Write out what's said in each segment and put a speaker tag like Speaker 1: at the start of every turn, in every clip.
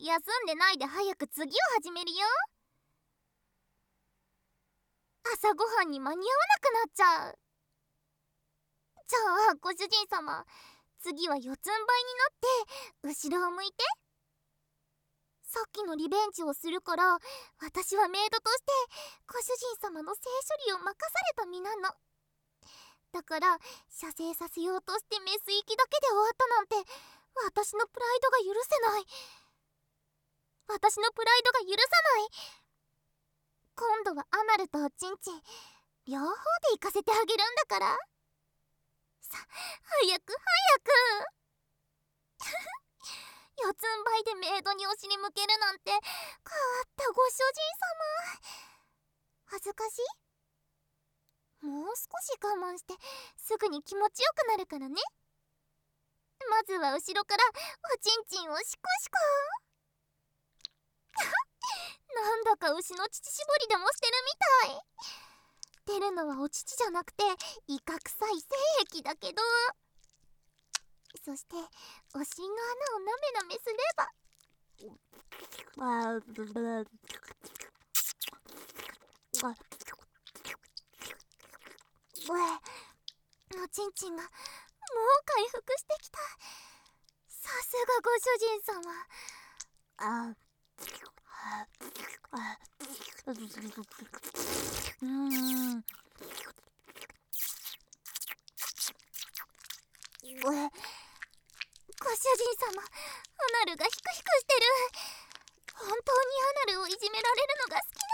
Speaker 1: 休んでないで早く次を始めるよ。朝ごはんに間に合わなくなっちゃう。じゃあご主人様、次は四つん這いになって後ろを向いて。さっきのリベンジをするから、私はメイドとしてご主人様の性処理を任された身なの。だから射精させようとしてメス息だけで終わったなんて、私のプライドが許せない。私のプライドが許さない。今度はアナルとおちんちん両方で行かせてあげるんだから。さ、早く早く四つん這いでメイドにお尻向けるなんて変わったご主人様。恥ずかしい？もう少し我慢してすぐに気持ちよくなるからね。まずは後ろからおちんちんをシコシコなんだか牛の乳搾りでもしてるみたい。出るのはお乳じゃなくてイカ臭い精液だけど、そしてお尻の穴をなめなめすればおちんちんがもう回復してきた。さすがご主人様。ご主人様、アナルがヒクヒクしてる。本当にアナルをいじめられるのが好き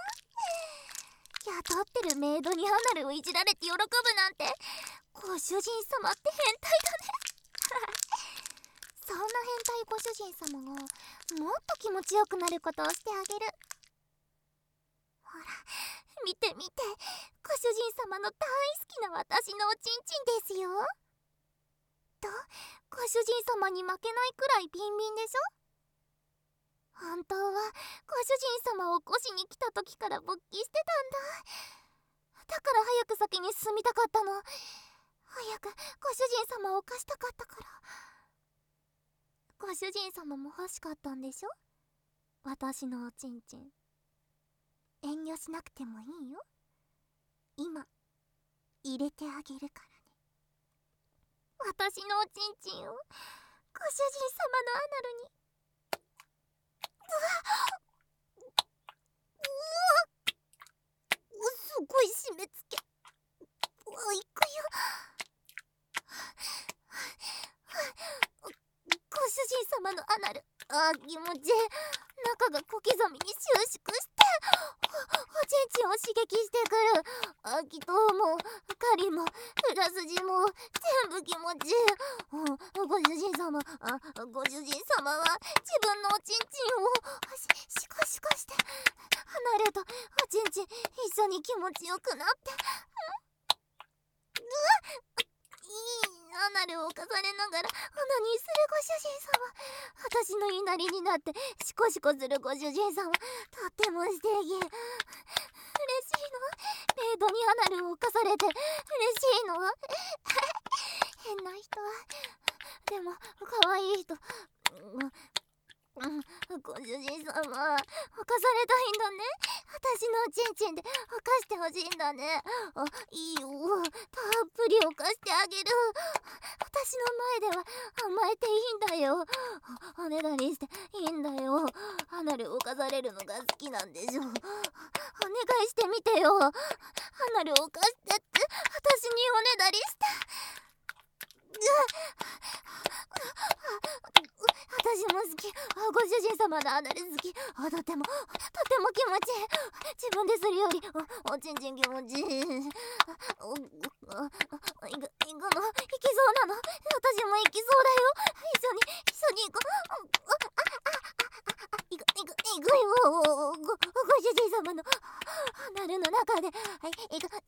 Speaker 1: なんだ。雇ってるメイドにアナルをいじられて喜ぶなんて、ご主人様って変態だねそんな変態ご主人様がもっと気持ちよくなることをしてあげる。ほら見て見て、ご主人様の大好きな私のおちんちんですよ。と、ご主人様に負けないくらいビンビンでしょ。本当はご主人様を起こしに来た時から勃起してたんだ。だから早く先に進みたかったの。早くご主人様を犯したかったから。ご主人様も欲しかったんでしょ、私のおちんちん。遠慮しなくてもいいよ。今入れてあげるからね。私のおちんちんをご主人様のアナルに。すごい締め付け。いくよ。ご主人様のアナル、気持ちいい。中が小刻みに収縮しておちんちんを刺激してくる。気筒も狩りも裏筋も全部気持ちいい。ご主人様、ご主人様は自分のおちんちんをシコシコしてアナルとおちんちん一緒に気持ちよくなって、いいアナルを重ねながらオナニーするご主人様。私の言いなりになってシコシコするご主人様、とっても素敵。嬉しいの。メイドにアナルを犯されて嬉しいの。変な人はでも可愛い人。ご主人様、犯されたいんだね。私のおちんちんで犯してほしいんだね。いいよ、たっぷり犯してあげる。私の前では甘えていいんだよ。おねだりしていいんだよ。アナルを犯されるのが好きなんでしょ。お願いしてみてよ。アナルを犯してって私におねだりして。私も好き。ご主人様のアナル好き。とても気持ちいい。自分でするよりおちんちん気持ちいい。行くの？行きそうなの？私も行きそうだよ。一緒に行こう。行くよ。ご主人様のアナルの中で。はい、行く。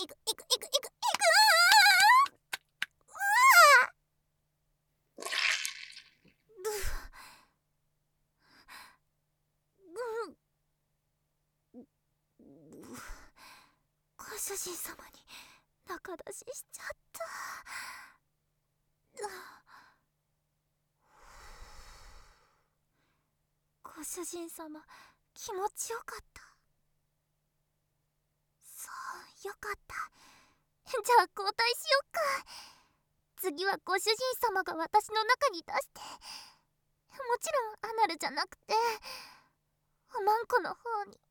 Speaker 1: ご主人様に仲出ししちゃった。ごご主人様、気持ちよかった。そう、よかった。じゃあ交代しよっか。次はご主人様が私の中に出して、もちろんアナルじゃなくておまんこの方にね。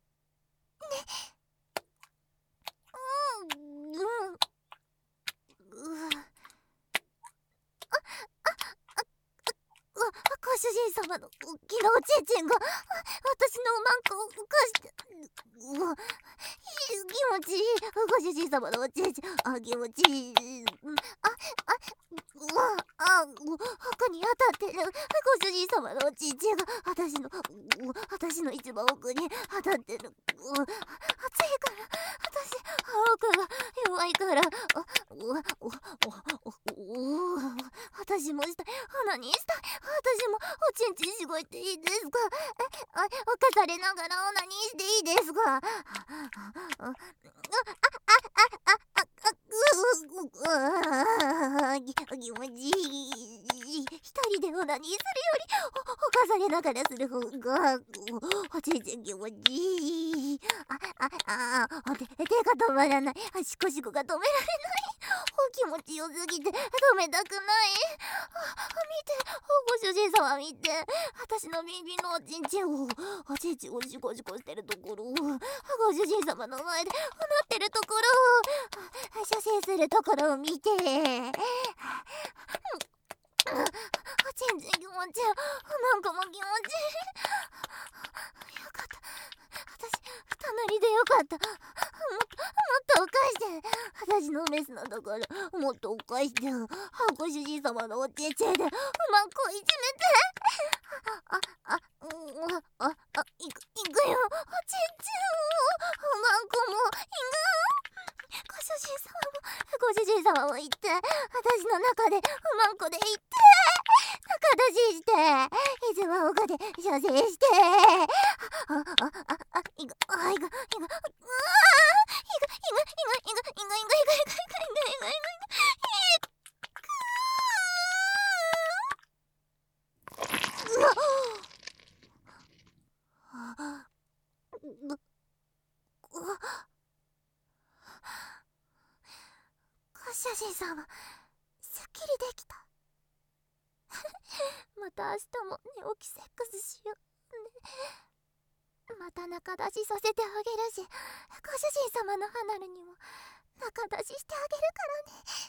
Speaker 1: ご主人様の大きなおちんちんが私のおまんこを浮かして、気持ちいい。ご主人様のおちんちん、気持ちいい。他に当たってる。ご主人様のおちんちんが私の一番奥に当たってる。熱いから奥が弱いから、私もしたい。花にしたい。私もおちんちんしごいていいですか？犯されながらオナニーしていいですか？気持ちいい。一人でオナニーするより犯されながらする方がおちんちん気持ちいい。手が止まらない。シコシコが止められない。気持ちよすぎて止めたくない。見て、ご主人様見て。私の耳のおちんちんをシコシコしてるところを、ご主人様の前でなってるところを、射精するところを見て。おちんちん気持ちいい。なんかも気持ちいい。よかった。私、隣でよかった。もっとおかして。私のメスのところ、もっとおかして。ご主人様のおちんちんで、まんこいじめて。いくよ。おちんちんを、まんこも、ご主人様も言って、私の中で、まんこで言って、逆立ちして、いつも他で射精して、ご主人様、すっきりできた。また明日も寝起きセックスしようね。また中出しさせてあげるし、ご主人様の離れにも中出ししてあげるからね。